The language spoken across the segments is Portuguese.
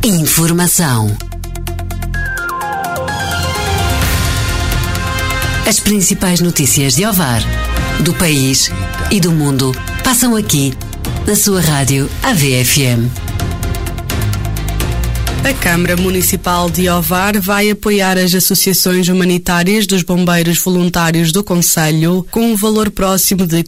Informação. As principais notícias de Ovar, do país e do mundo passam aqui, na sua rádio AVFM. A Câmara Municipal de Ovar vai apoiar as associações humanitárias dos bombeiros voluntários do concelho com um valor próximo de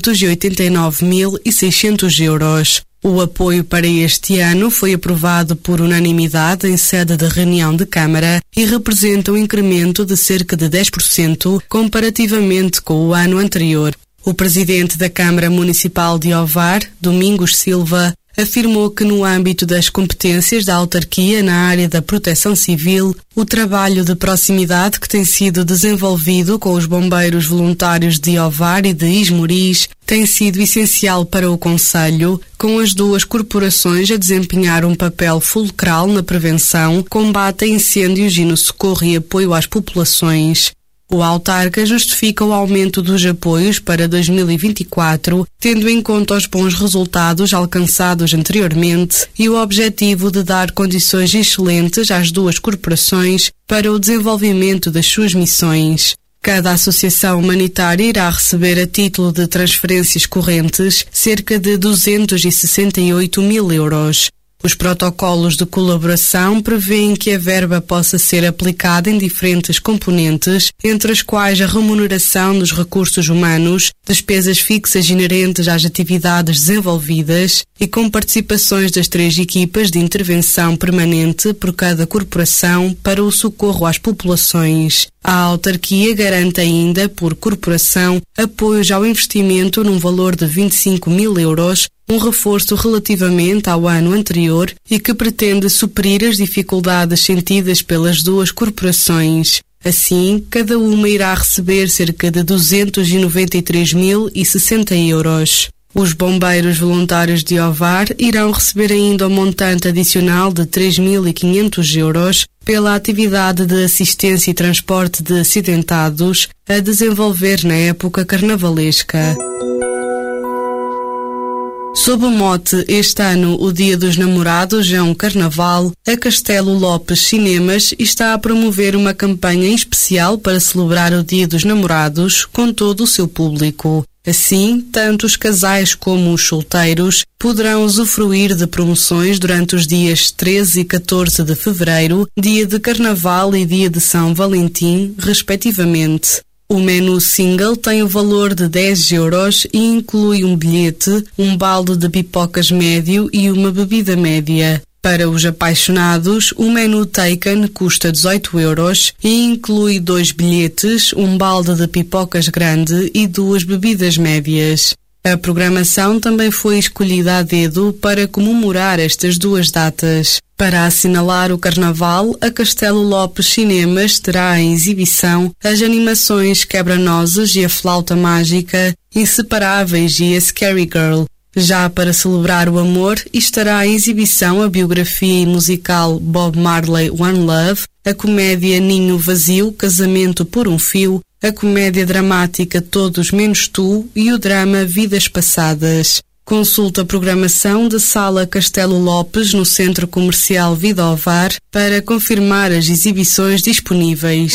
589.600 euros. O apoio para este ano foi aprovado por unanimidade em sede de reunião de Câmara e representa um incremento de cerca de 10% comparativamente com o ano anterior. O presidente da Câmara Municipal de Ovar, Domingos Silva, afirmou que no âmbito das competências da autarquia na área da proteção civil, o trabalho de proximidade que tem sido desenvolvido com os bombeiros voluntários de Ovar e de Esmoriz tem sido essencial para o concelho, com as duas corporações a desempenhar um papel fulcral na prevenção, combate a incêndios e no socorro e apoio às populações. O autarca justifica o aumento dos apoios para 2024, tendo em conta os bons resultados alcançados anteriormente e o objetivo de dar condições excelentes às duas corporações para o desenvolvimento das suas missões. Cada associação humanitária irá receber a título de transferências correntes cerca de 268.000 euros. Os protocolos de colaboração prevêem que a verba possa ser aplicada em diferentes componentes, entre as quais a remuneração dos recursos humanos, despesas fixas inerentes às atividades desenvolvidas e com participações das 3 equipas de intervenção permanente por cada corporação para o socorro às populações. A autarquia garante ainda, por corporação, apoios ao investimento num valor de 25.000 euros, um reforço relativamente ao ano anterior e que pretende suprir as dificuldades sentidas pelas duas corporações. Assim, cada uma irá receber cerca de 293.060 euros. Os bombeiros voluntários de Ovar irão receber ainda um montante adicional de 3.500 euros pela atividade de assistência e transporte de acidentados a desenvolver na época carnavalesca. Sob o mote "Este ano o Dia dos Namorados é um Carnaval", a Castelo Lopes Cinemas está a promover uma campanha em especial para celebrar o Dia dos Namorados com todo o seu público. Assim, tanto os casais como os solteiros poderão usufruir de promoções durante os dias 13 e 14 de fevereiro, dia de Carnaval e dia de São Valentim, respectivamente. O menu single tem o valor de 10 euros e inclui um bilhete, um balde de pipocas médio e uma bebida média. Para os apaixonados, o menu Taken custa 18 euros e inclui 2 bilhetes, um balde de pipocas grande e 2 bebidas médias. A programação também foi escolhida a dedo para comemorar estas duas datas. Para assinalar o Carnaval, a Castelo Lopes Cinemas terá em exibição as animações Quebra-Nozes e a Flauta Mágica, Inseparáveis e a Scary Girl. Já para celebrar o amor, estará em exibição a biografia musical Bob Marley One Love, a comédia Ninho Vazio, Casamento por um Fio, a comédia dramática Todos Menos Tu e o drama Vidas Passadas. Consulta a programação da Sala Castelo Lopes no Centro Comercial Vida Ovar para confirmar as exibições disponíveis.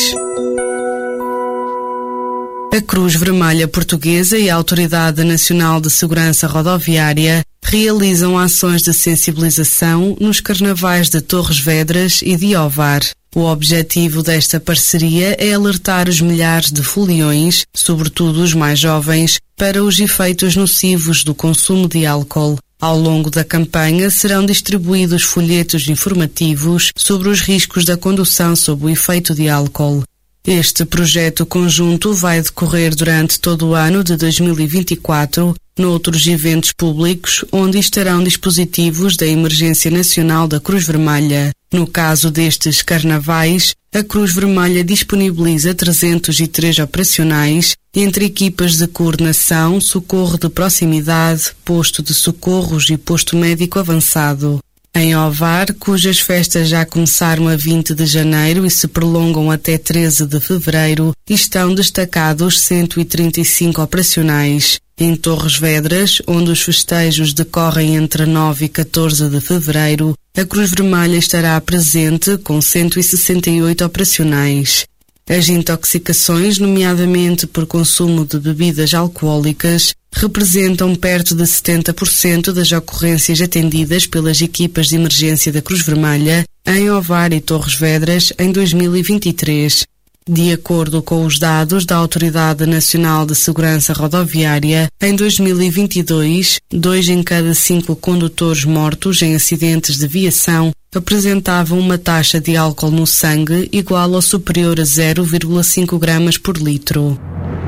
A Cruz Vermelha Portuguesa e a Autoridade Nacional de Segurança Rodoviária realizam ações de sensibilização nos carnavais de Torres Vedras e de Ovar. O objetivo desta parceria é alertar os milhares de foliões, sobretudo os mais jovens, para os efeitos nocivos do consumo de álcool. Ao longo da campanha serão distribuídos folhetos informativos sobre os riscos da condução sob o efeito de álcool. Este projeto conjunto vai decorrer durante todo o ano de 2024, noutros eventos públicos, onde estarão dispositivos da Emergência Nacional da Cruz Vermelha. No caso destes carnavais, a Cruz Vermelha disponibiliza 303 operacionais entre equipas de coordenação, socorro de proximidade, posto de socorros e posto médico avançado. Em Ovar, cujas festas já começaram a 20 de janeiro e se prolongam até 13 de fevereiro, estão destacados 135 operacionais. Em Torres Vedras, onde os festejos decorrem entre 9 e 14 de fevereiro, a Cruz Vermelha estará presente com 168 operacionais. As intoxicações, nomeadamente por consumo de bebidas alcoólicas, representam perto de 70% das ocorrências atendidas pelas equipas de emergência da Cruz Vermelha em Ovar e Torres Vedras em 2023. De acordo com os dados da Autoridade Nacional de Segurança Rodoviária, em 2022, 2 em cada 5 condutores mortos em acidentes de viação apresentavam uma taxa de álcool no sangue igual ou superior a 0,5 gramas por litro.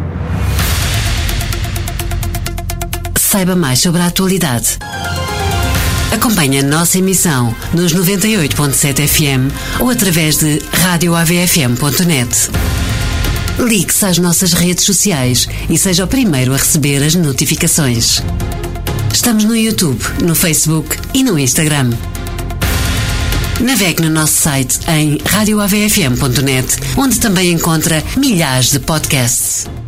Saiba mais sobre a atualidade. Acompanhe a nossa emissão nos 98.7 FM ou através de radioavfm.net. Ligue-se às nossas redes sociais e seja o primeiro a receber as notificações. Estamos no YouTube, no Facebook e no Instagram. Navegue no nosso site em radioavfm.net, onde também encontra milhares de podcasts.